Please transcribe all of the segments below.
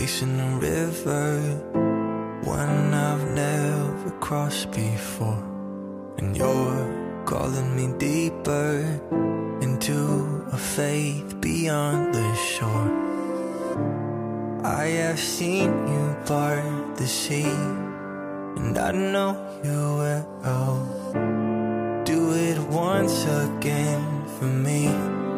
chasing a river, one I've never crossed before. And you're calling me deeper into a faith beyond the shore. I have seen you part the sea, and I know you will. Do it once again for me.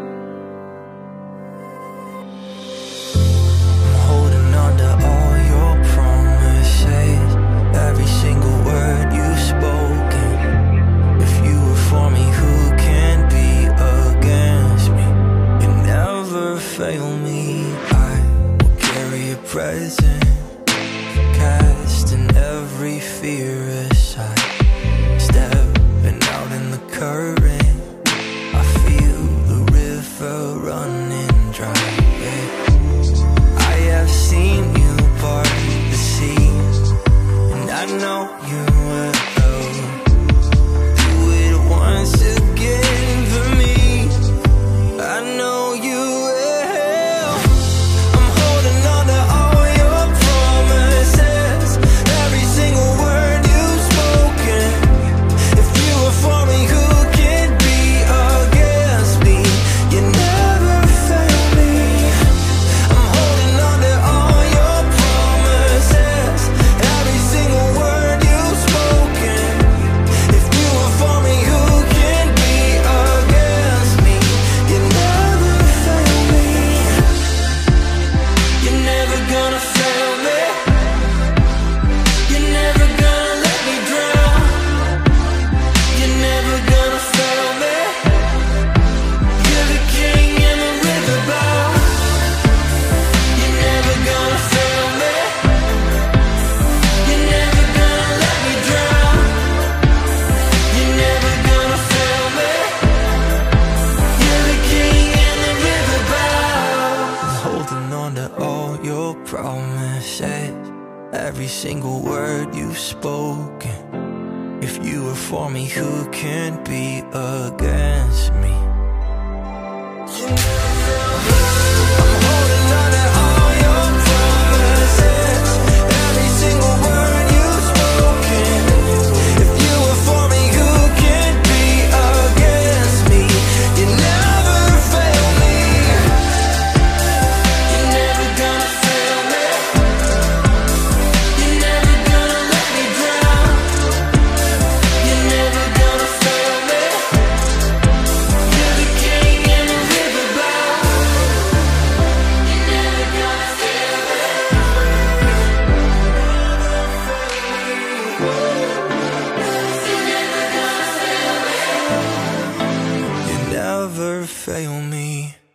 I'm holding on to all your promises, every single word you've spoken. If you were for me, who can be against me? You never fail me. I will carry a present, casting every fear aside. Stepping out in the current, I feel the river running dry. I have seen you part the sea, and I know you will. Do it once again for me. I know you will. I'm holding on to all your promises, every single word you've spoken. If you were for me, who can be against me? You never fail me. I'm holding on to all your promises, every single word you've spoken. If you were for me, who can be against me? You never fail me. You're never gonna fail me. You're never gonna let me drown. You're never gonna fail me. You're the king and the river bow. You're never gonna fail me. You're never gonna let me drown. You're never gonna fail me. You're the king and the river bow. I'm holding on to all your promises, every single word you've spoken. If you were for me, who can be against me? I'm holding on to all your promises, every single word you've spoken. If you were for me, who can be against me? You never fail me. You're never gonna fail me. You're never gonna let me drown. You're never gonna fail me. You're the king and the river bow. You're never gonna fail me. You never fail me.